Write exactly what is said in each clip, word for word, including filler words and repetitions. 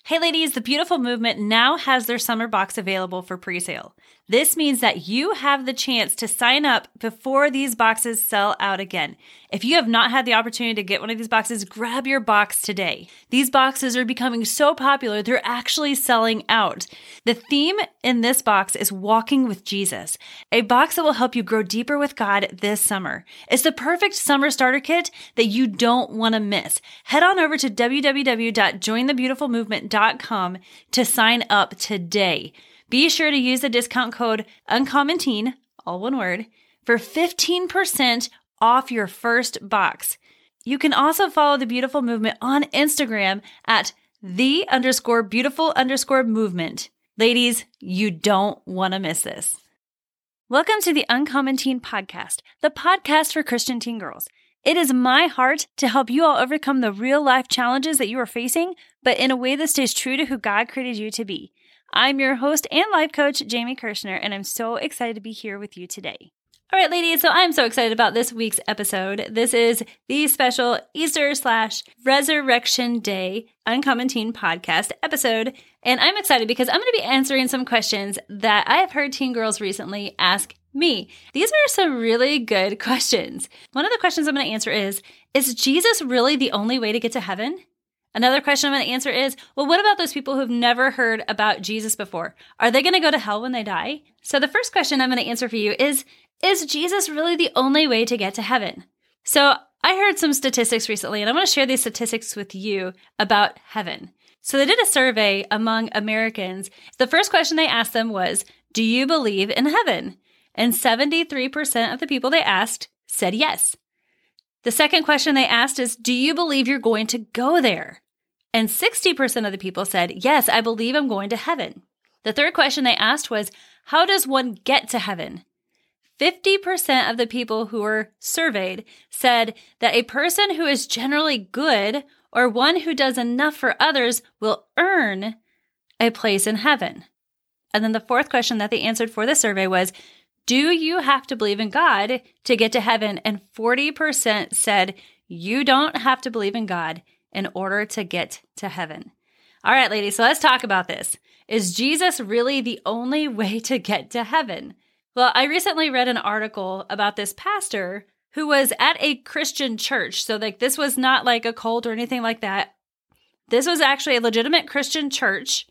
Hey ladies, the Beautiful Movement now has their summer box available for pre-sale. This means that you have the chance to sign up before these boxes sell out again. If you have not had the opportunity to get one of these boxes, grab your box today. These boxes are becoming so popular, they're actually selling out. The theme in this box is Walking with Jesus, a box that will help you grow deeper with God this summer. It's the perfect summer starter kit that you don't want to miss. Head on over to w w w dot join the beautiful movement dot com to sign up today. Be sure to use the discount code UncommonTeen, all one word, for fifteen percent off your first box. You can also follow the Beautiful Movement on Instagram at the underscore beautiful underscore movement. Ladies, you don't want to miss this. Welcome to the Uncommon Teen Podcast, the podcast for Christian teen girls. It is my heart to help you all overcome the real life challenges that you are facing, but in a way that stays true to who God created you to be. I'm your host and life coach, Jamie Kirshner, and I'm so excited to be here with you today. All right, ladies, so I'm so excited about this week's episode. This is the special Easter slash Resurrection Day Uncommon Teen Podcast episode, and I'm excited because I'm going to be answering some questions that I have heard teen girls recently ask me. These are some really good questions. One of the questions I'm going to answer is, is Jesus really the only way to get to heaven? Another question I'm going to answer is, well, what about those people who've never heard about Jesus before? Are they going to go to hell when they die? So the first question I'm going to answer for you is, is Jesus really the only way to get to heaven? So I heard some statistics recently, and I want to share these statistics with you about heaven. So they did a survey among Americans. The first question they asked them was, do you believe in heaven? And seventy-three percent of the people they asked said yes. The second question they asked is, do you believe you're going to go there? And sixty percent of the people said, yes, I believe I'm going to heaven. The third question they asked was, how does one get to heaven? fifty percent of the people who were surveyed said that a person who is generally good or one who does enough for others will earn a place in heaven. And then the fourth question that they answered for the survey was, do you have to believe in God to get to heaven? And forty percent said you don't have to believe in God in order to get to heaven. All right, ladies, so let's talk about this. Is Jesus really the only way to get to heaven? Well, I recently read an article about this pastor who was at a Christian church. So like this was not like a cult or anything like that. This was actually a legitimate Christian church.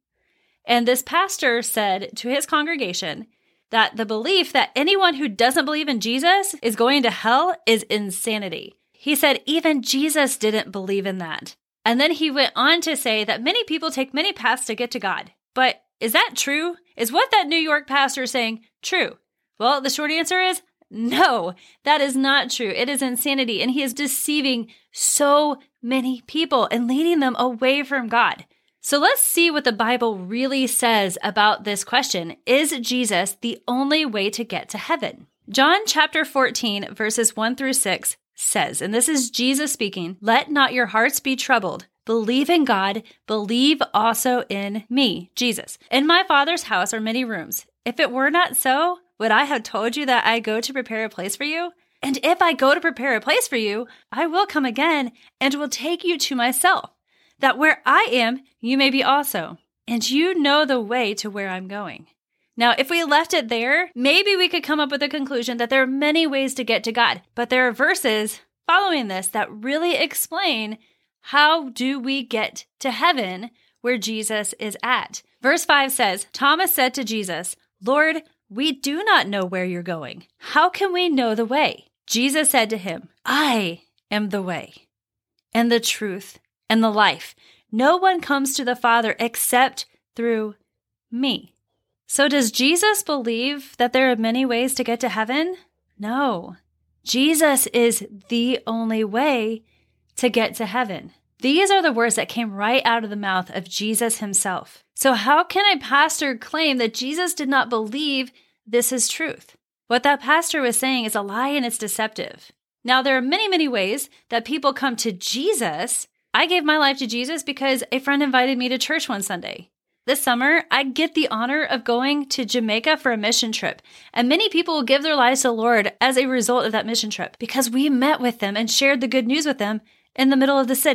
And this pastor said to his congregation that the belief that anyone who doesn't believe in Jesus is going to hell is insanity. He said even Jesus didn't believe in that. And then he went on to say that many people take many paths to get to God. But is that true? Is what that New York pastor is saying true? Well, the short answer is no, that is not true. It is insanity. And he is deceiving so many people and leading them away from God. So let's see what the Bible really says about this question. Is Jesus the only way to get to heaven? John chapter fourteen, verses one through six says, and this is Jesus speaking, let not your hearts be troubled. Believe in God, believe also in me, Jesus. In my Father's house are many rooms. If it were not so, would I have told you that I go to prepare a place for you? And if I go to prepare a place for you, I will come again and will take you to myself, that where I am, you may be also. And you know the way to where I'm going. Now, if we left it there, maybe we could come up with a conclusion that there are many ways to get to God. But there are verses following this that really explain how do we get to heaven where Jesus is at. Verse five says, Thomas said to Jesus, Lord, we do not know where you're going. How can we know the way? Jesus said to him, I am the way and the truth and the life. No one comes to the Father except through me. So does Jesus believe that there are many ways to get to heaven? No. Jesus is the only way to get to heaven. These are the words that came right out of the mouth of Jesus himself. So how can a pastor claim that Jesus did not believe this is truth? What that pastor was saying is a lie and it's deceptive. Now, there are many, many ways that people come to Jesus. I gave my life to Jesus because a friend invited me to church one Sunday. This summer, I get the honor of going to Jamaica for a mission trip, and many people will give their lives to the Lord as a result of that mission trip because we met with them and shared the good news with them in the middle of the city.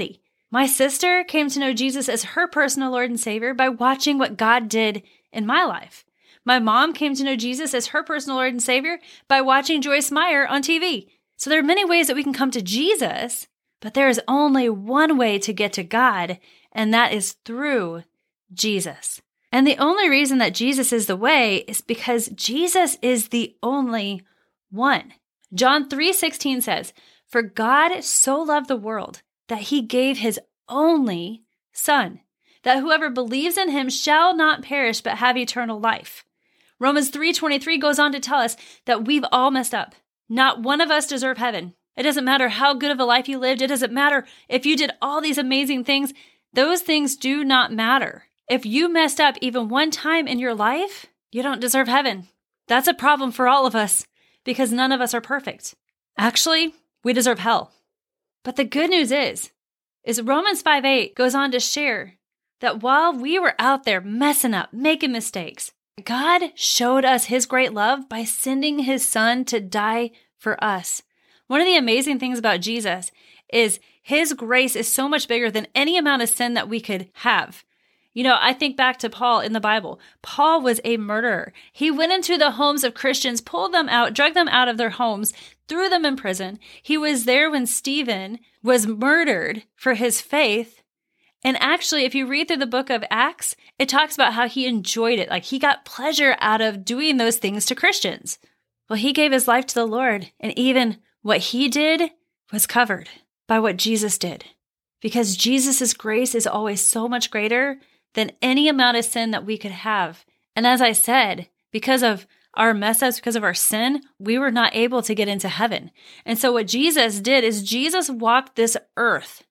My sister came to know Jesus as her personal Lord and Savior by watching what God did in my life. My mom came to know Jesus as her personal Lord and Savior by watching Joyce Meyer on T V. So there are many ways that we can come to Jesus, but there is only one way to get to God, and that is through Jesus. And the only reason that Jesus is the way is because Jesus is the only one. John three sixteen says, "For God so loved the world that he gave his only Son, that whoever believes in him shall not perish but have eternal life." Romans three twenty-three goes on to tell us that we've all messed up. Not one of us deserve heaven. It doesn't matter how good of a life you lived. It doesn't matter if you did all these amazing things. Those things do not matter. If you messed up even one time in your life, you don't deserve heaven. That's a problem for all of us because none of us are perfect. Actually, we deserve hell. But the good news is, is Romans five eight goes on to share that while we were out there messing up, making mistakes, God showed us his great love by sending his Son to die for us. One of the amazing things about Jesus is his grace is so much bigger than any amount of sin that we could have. You know, I think back to Paul in the Bible. Paul was a murderer. He went into the homes of Christians, pulled them out, dragged them out of their homes, threw them in prison. He was there when Stephen was murdered for his faith. And actually, if you read through the book of Acts, it talks about how he enjoyed it. Like he got pleasure out of doing those things to Christians. Well, he gave his life to the Lord. And even what he did was covered by what Jesus did. Because Jesus' grace is always so much greater than any amount of sin that we could have. And as I said, because of our mess ups, because of our sin, we were not able to get into heaven. And so what Jesus did is Jesus walked this earth.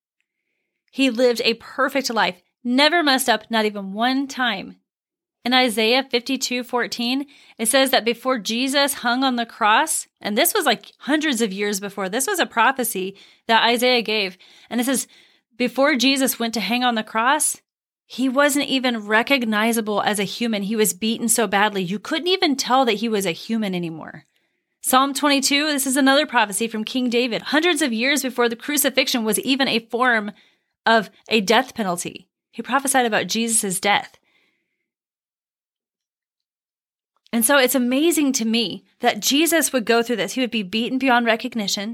He lived a perfect life, never messed up, not even one time. In Isaiah fifty-two fourteen, it says that before Jesus hung on the cross, and this was like hundreds of years before, this was a prophecy that Isaiah gave. And it says, before Jesus went to hang on the cross, he wasn't even recognizable as a human. He was beaten so badly, you couldn't even tell that he was a human anymore. Psalm twenty-two, this is another prophecy from King David, hundreds of years before the crucifixion was even a form of a death penalty. He prophesied about Jesus' death. And so it's amazing to me that Jesus would go through this. He would be beaten beyond recognition.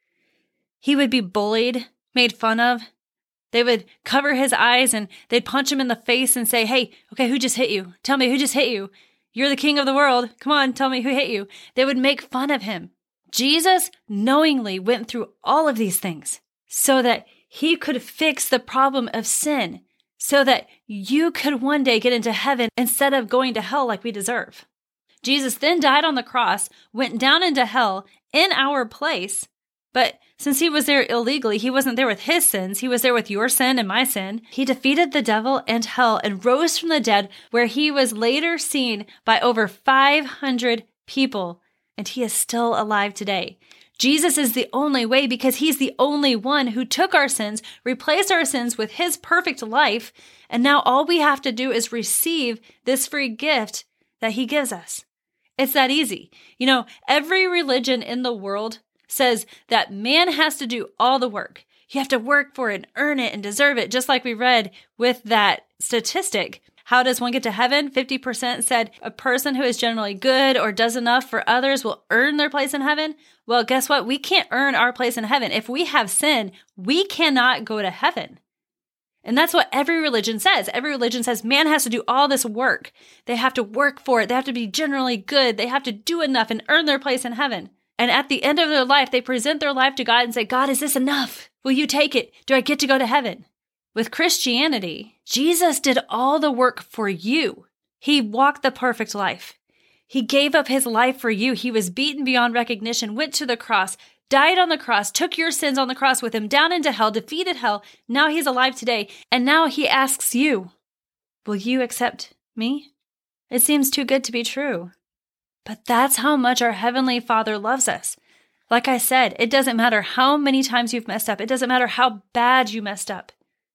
He would be bullied, made fun of. They would cover his eyes and they'd punch him in the face and say, "Hey, okay, who just hit you? Tell me who just hit you. You're the king of the world. Come on, tell me who hit you." They would make fun of him. Jesus knowingly went through all of these things so that he could fix the problem of sin, so that you could one day get into heaven instead of going to hell like we deserve. Jesus then died on the cross, went down into hell in our place, but since he was there illegally, he wasn't there with his sins. He was there with your sin and my sin. He defeated the devil and hell and rose from the dead, where he was later seen by over five hundred people, and he is still alive today. Jesus is the only way because he's the only one who took our sins, replaced our sins with his perfect life, and now all we have to do is receive this free gift that he gives us. It's that easy. You know, every religion in the world says that man has to do all the work. You have to work for it and earn it and deserve it, just like we read with that statistic. How does one get to heaven? fifty percent said a person who is generally good or does enough for others will earn their place in heaven. Well, guess what? We can't earn our place in heaven. If we have sin, we cannot go to heaven. And that's what every religion says. Every religion says man has to do all this work. They have to work for it. They have to be generally good. They have to do enough and earn their place in heaven. And at the end of their life, they present their life to God and say, "God, is this enough? Will you take it? Do I get to go to heaven?" With Christianity, Jesus did all the work for you. He walked the perfect life. He gave up his life for you. He was beaten beyond recognition, went to the cross, died on the cross, took your sins on the cross with him, down into hell, defeated hell. Now he's alive today. And now he asks you, will you accept me? It seems too good to be true. But that's how much our Heavenly Father loves us. Like I said, it doesn't matter how many times you've messed up. It doesn't matter how bad you messed up.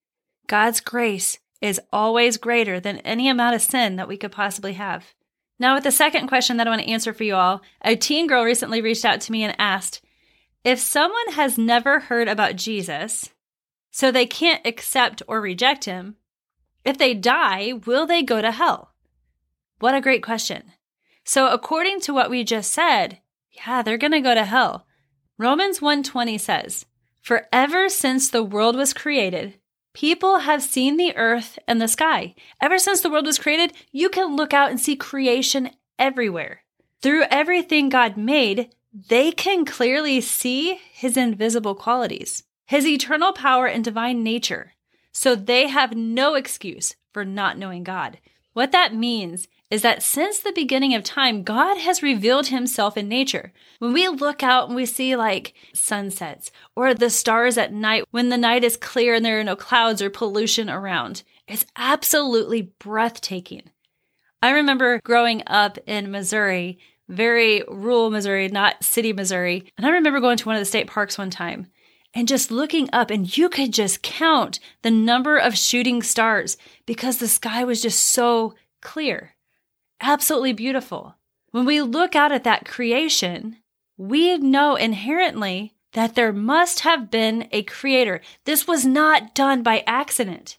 God's grace is always greater than any amount of sin that we could possibly have. Now, with the second question that I want to answer for you all, a teen girl recently reached out to me and asked, if someone has never heard about Jesus, So they can't accept or reject him. If they die, will they go to hell? What a great question. So according to what we just said, yeah, they're going to go to hell. Romans one twenty says, "For ever since the world was created, people have seen the earth and the sky." Ever since the world was created, you can look out and see creation everywhere. Through everything God made, they can clearly see his invisible qualities, his eternal power and divine nature. So they have no excuse for not knowing God. What that means is that since the beginning of time, God has revealed himself in nature. When we look out and we see like sunsets or the stars at night, when the night is clear and there are no clouds or pollution around, it's absolutely breathtaking. I remember growing up in Missouri, very rural Missouri, not city Missouri. And I remember going to one of the state parks one time and just looking up, and you could just count the number of shooting stars because the sky was just so clear. Absolutely beautiful. When we look out at that creation, we know inherently that there must have been a creator. This was not done by accident.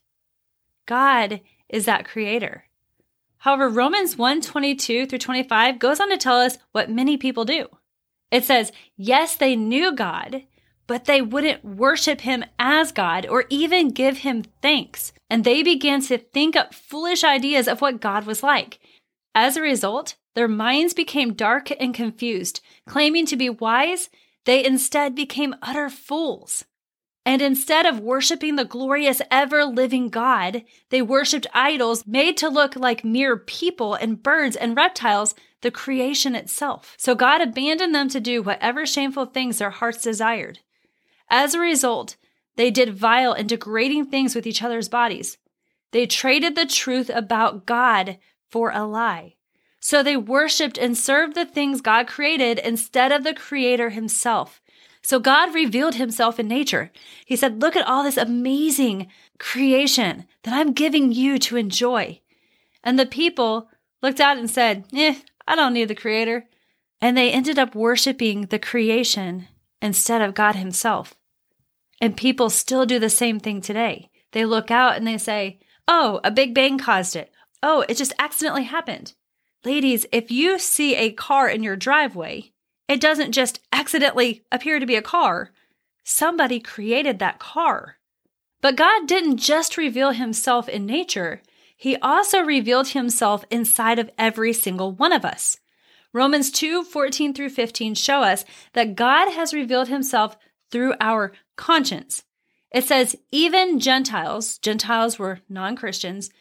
God is that creator. However, Romans one twenty-two through twenty-five goes on to tell us what many people do. It says, yes, they knew God, but they wouldn't worship him as God or even give him thanks. And they began to think up foolish ideas of what God was like. As a result, their minds became dark and confused. Claiming to be wise, they instead became utter fools. And instead of worshiping the glorious, ever-living God, they worshiped idols made to look like mere people and birds and reptiles, the creation itself. So God abandoned them to do whatever shameful things their hearts desired. As a result, they did vile and degrading things with each other's bodies. They traded the truth about God for a lie. So they worshiped and served the things God created instead of the Creator himself. So God revealed himself in nature. He said, look at all this amazing creation that I'm giving you to enjoy. And the people looked out and said, eh, I don't need the Creator. And they ended up worshiping the creation instead of God himself. And people still do the same thing today. They look out and they say, oh, a big bang caused it. Oh, it just accidentally happened. Ladies, if you see a car in your driveway, it doesn't just accidentally appear to be a car. Somebody created that car. But God didn't just reveal himself in nature. He also revealed himself inside of every single one of us. Romans two fourteen through fifteen show us that God has revealed himself through our conscience. It says, even Gentiles, Gentiles were non-Christians,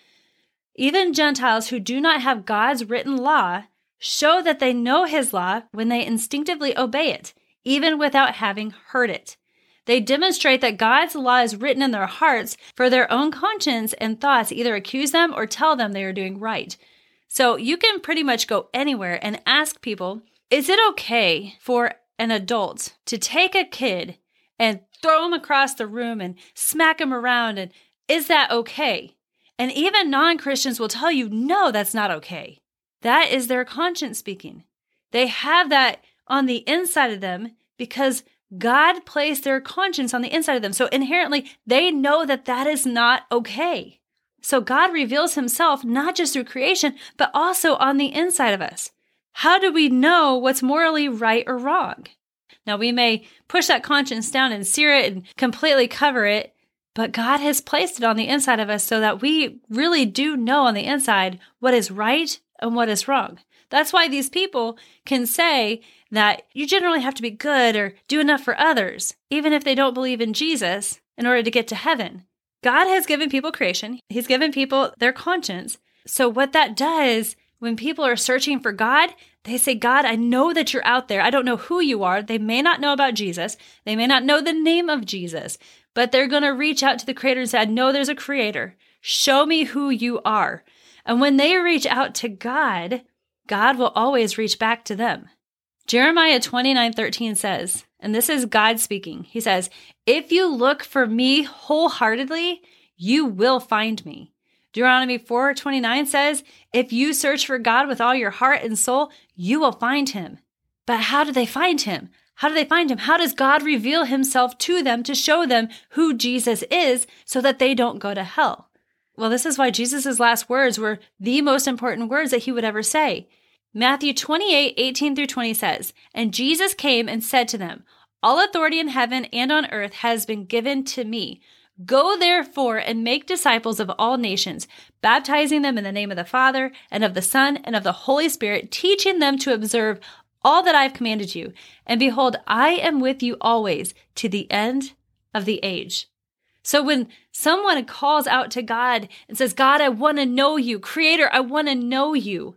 even Gentiles who do not have God's written law show that they know his law when they instinctively obey it, even without having heard it. They demonstrate that God's law is written in their hearts for their own conscience and thoughts either accuse them or tell them they are doing right. So you can pretty much go anywhere and ask people, is it okay for an adult to take a kid and throw him across the room and smack him around? And is that okay? And even non-Christians will tell you, no, that's not okay. That is their conscience speaking. They have that on the inside of them because God placed their conscience on the inside of them. So inherently, they know that that is not okay. So God reveals himself not just through creation, but also on the inside of us. How do we know what's morally right or wrong? Now, we may push that conscience down and sear it and completely cover it, but God has placed it on the inside of us so that we really do know on the inside what is right and what is wrong. That's why these people can say that you generally have to be good or do enough for others, even if they don't believe in Jesus, in order to get to heaven. God has given people creation. He's given people their conscience. So what that does, when people are searching for God, they say, God, I know that you're out there. I don't know who you are. They may not know about Jesus. They may not know the name of Jesus, but they're going to reach out to the Creator and say, I know there's a Creator. Show me who you are. And when they reach out to God, God will always reach back to them. Jeremiah twenty-nine thirteen says, and this is God speaking, he says, if you look for me wholeheartedly, you will find me. Deuteronomy four twenty-nine says, if you search for God with all your heart and soul, you will find him. But how do they find him? How do they find him? How does God reveal himself to them to show them who Jesus is so that they don't go to hell? Well, this is why Jesus' last words were the most important words that he would ever say. Matthew twenty-eight, eighteen through twenty says, "And Jesus came and said to them, 'All authority in heaven and on earth has been given to me. Go therefore and make disciples of all nations, baptizing them in the name of the Father and of the Son and of the Holy Spirit, teaching them to observe all that I have commanded you. And behold, I am with you always to the end of the age.'" So when someone calls out to God and says, "God, I want to know you. Creator, I want to know you,"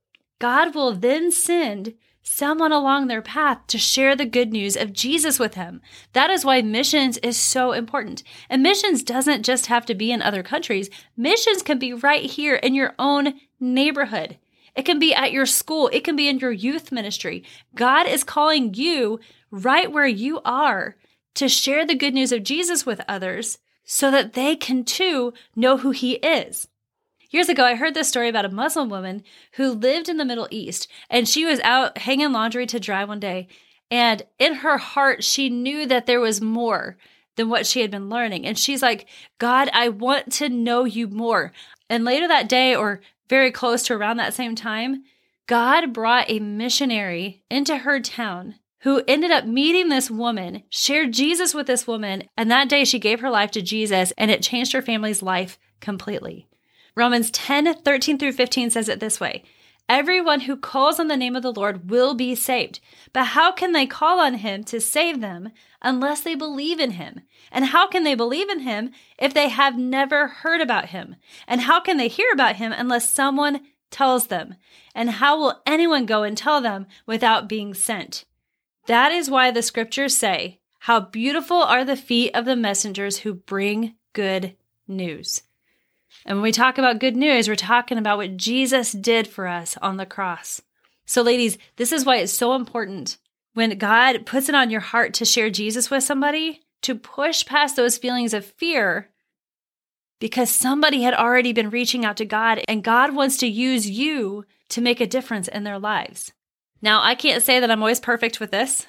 God will then send someone along their path to share the good news of Jesus with him. That is why missions is so important. And missions doesn't just have to be in other countries. Missions can be right here in your own neighborhood. It can be at your school. It can be in your youth ministry. God is calling you right where you are to share the good news of Jesus with others so that they can too know who he is. Years ago, I heard this story about a Muslim woman who lived in the Middle East, and she was out hanging laundry to dry one day, and in her heart, she knew that there was more than what she had been learning. And she's like, "God, I want to know you more." And later that day, or very close to around that same time, God brought a missionary into her town who ended up meeting this woman, shared Jesus with this woman, and that day she gave her life to Jesus, and it changed her family's life completely. Romans ten, thirteen through fifteen says it this way, "Everyone who calls on the name of the Lord will be saved. But how can they call on him to save them unless they believe in him? And how can they believe in him if they have never heard about him? And how can they hear about him unless someone tells them? And how will anyone go and tell them without being sent?" That is why the scriptures say, "How beautiful are the feet of the messengers who bring good news." And when we talk about good news, we're talking about what Jesus did for us on the cross. So ladies, this is why it's so important when God puts it on your heart to share Jesus with somebody, to push past those feelings of fear, because somebody had already been reaching out to God, and God wants to use you to make a difference in their lives. Now, I can't say that I'm always perfect with this.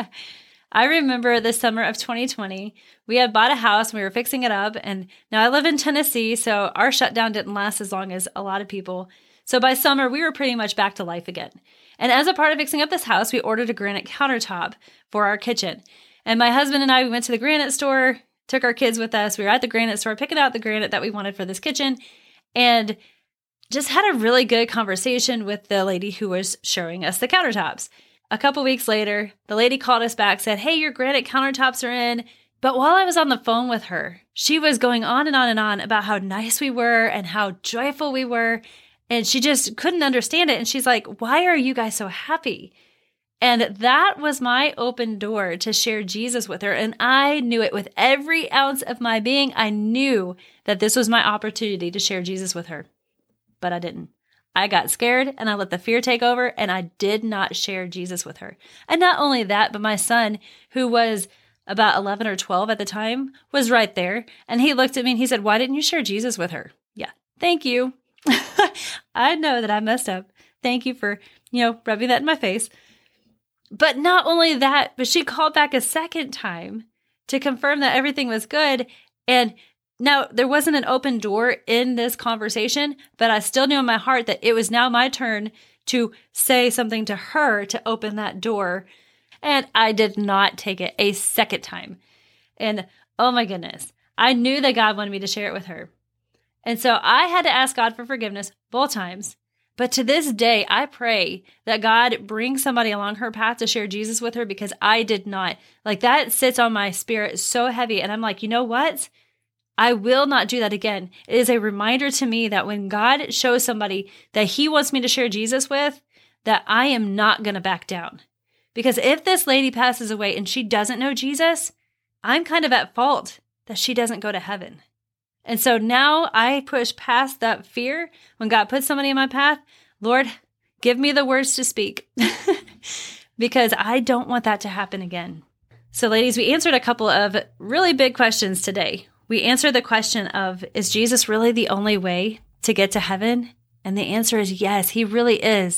I remember the summer of twenty twenty, we had bought a house and we were fixing it up. And now I live in Tennessee, so our shutdown didn't last as long as a lot of people. So by summer, we were pretty much back to life again. And as a part of fixing up this house, we ordered a granite countertop for our kitchen. And my husband and I, we went to the granite store, took our kids with us. We were at the granite store picking out the granite that we wanted for this kitchen, and just had a really good conversation with the lady who was showing us the countertops. A couple weeks later, the lady called us back, said, "Hey, your granite countertops are in." But while I was on the phone with her, she was going on and on and on about how nice we were and how joyful we were. And she just couldn't understand it. And she's like, "Why are you guys so happy?" And that was my open door to share Jesus with her. And I knew it with every ounce of my being. I knew that this was my opportunity to share Jesus with her. But I didn't. I got scared and I let the fear take over, and I did not share Jesus with her. And not only that, but my son, who was about eleven or twelve at the time, was right there. And he looked at me and he said, "Why didn't you share Jesus with her?" Yeah, thank you. I know that I messed up. Thank you for, you know, rubbing that in my face. But not only that, but she called back a second time to confirm that everything was good. And now, there wasn't an open door in this conversation, but I still knew in my heart that it was now my turn to say something to her to open that door. And I did not take it a second time. And oh my goodness, I knew that God wanted me to share it with her. And so I had to ask God for forgiveness both times. But to this day, I pray that God brings somebody along her path to share Jesus with her, because I did not. Like, that sits on my spirit so heavy. And I'm like, you know what? I will not do that again. It is a reminder to me that when God shows somebody that he wants me to share Jesus with, that I am not going to back down. Because if this lady passes away and she doesn't know Jesus, I'm kind of at fault that she doesn't go to heaven. And so now I push past that fear. When God puts somebody in my path, Lord, give me the words to speak, because I don't want that to happen again. So ladies, we answered a couple of really big questions today. We answered the question of, is Jesus really the only way to get to heaven? And the answer is yes, he really is.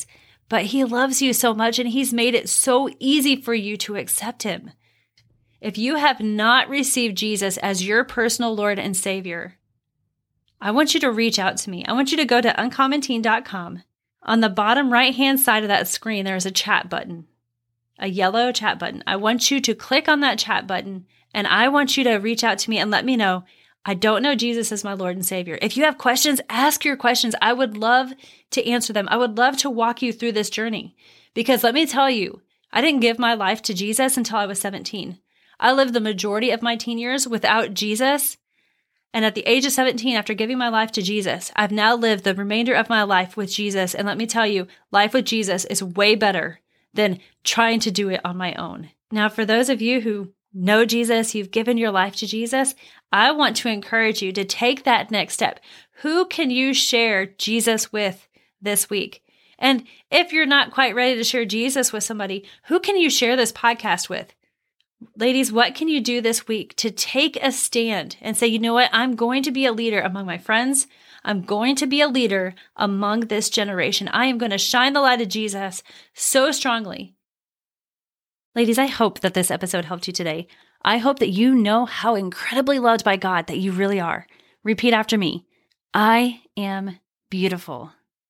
but he loves you so much and he's made it so easy for you to accept him. If you have not received Jesus as your personal Lord and Savior, I want you to reach out to me. I want you to go to uncommon teen dot com. On the bottom right-hand side of that screen, there's a chat button, a yellow chat button. I want you to click on that chat button, and I want you to reach out to me and let me know, I don't know Jesus as my Lord and Savior. If you have questions, ask your questions. I would love to answer them. I would love to walk you through this journey. Because let me tell you, I didn't give my life to Jesus until I was seventeen. I lived the majority of my teen years without Jesus. And at the age of seventeen, after giving my life to Jesus, I've now lived the remainder of my life with Jesus. And let me tell you, life with Jesus is way better than trying to do it on my own. Now, for those of you who know Jesus, you've given your life to Jesus, I want to encourage you to take that next step. Who can you share Jesus with this week? And if you're not quite ready to share Jesus with somebody, who can you share this podcast with? Ladies, what can you do this week to take a stand and say, you know what? I'm going to be a leader among my friends. I'm going to be a leader among this generation. I am going to shine the light of Jesus so strongly. Ladies, I hope that this episode helped you today. I hope that you know how incredibly loved by God that you really are. Repeat after me. I am beautiful.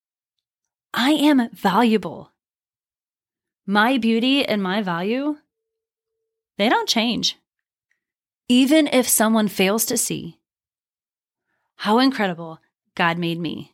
I am valuable. My beauty and my value, they don't change. Even if someone fails to see how incredible God made me.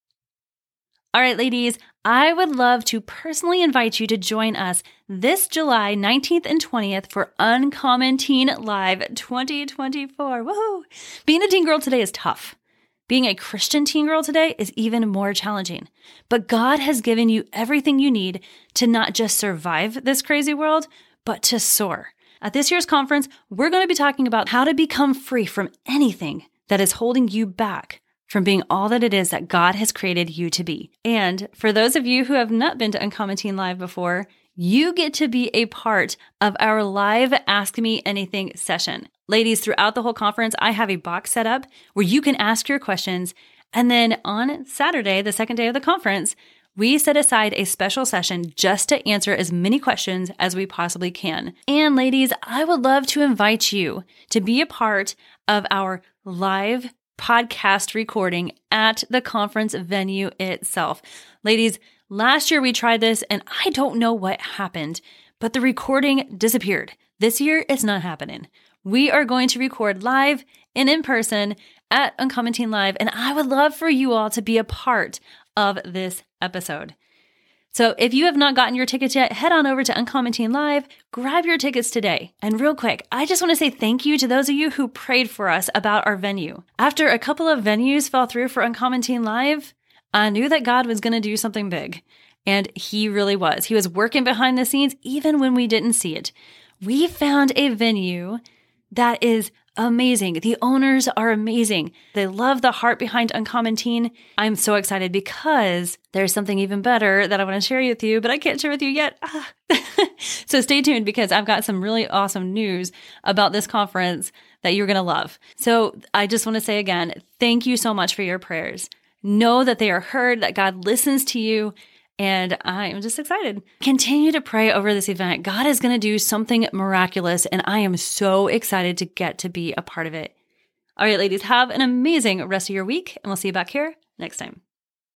All right, ladies, I would love to personally invite you to join us this July nineteenth and twentieth for Uncommon Teen Live twenty twenty-four. Woohoo! Being a teen girl today is tough. Being a Christian teen girl today is even more challenging. But God has given you everything you need to not just survive this crazy world, but to soar. At this year's conference, we're going to be talking about how to become free from anything that is holding you back from being all that it is that God has created you to be. And for those of you who have not been to Uncommon Teen Live before, you get to be a part of our live Ask Me Anything session. Ladies, throughout the whole conference, I have a box set up where you can ask your questions. And then on Saturday, the second day of the conference, we set aside a special session just to answer as many questions as we possibly can. And ladies, I would love to invite you to be a part of our live podcast recording at the conference venue itself. Ladies, last year we tried this and I don't know what happened, but the recording disappeared. This year, it's not happening. We are going to record live and in person at Uncommon Teen Live, and I would love for you all to be a part of this episode. So if you have not gotten your tickets yet, head on over to Uncommon Teen Live, grab your tickets today. And real quick, I just want to say thank you to those of you who prayed for us about our venue. After a couple of venues fell through for Uncommon Teen Live, I knew that God was going to do something big. And he really was. He was working behind the scenes even when we didn't see it. We found a venue that is amazing. The owners are amazing. They love the heart behind Uncommon Teen. I'm so excited because there's something even better that I want to share with you, but I can't share with you yet. Ah. So stay tuned because I've got some really awesome news about this conference that you're going to love. So I just want to say again, thank you so much for your prayers. Know that they are heard, that God listens to you. And I am just excited. Continue to pray over this event. God is going to do something miraculous, and I am so excited to get to be a part of it. All right, ladies, have an amazing rest of your week, and we'll see you back here next time.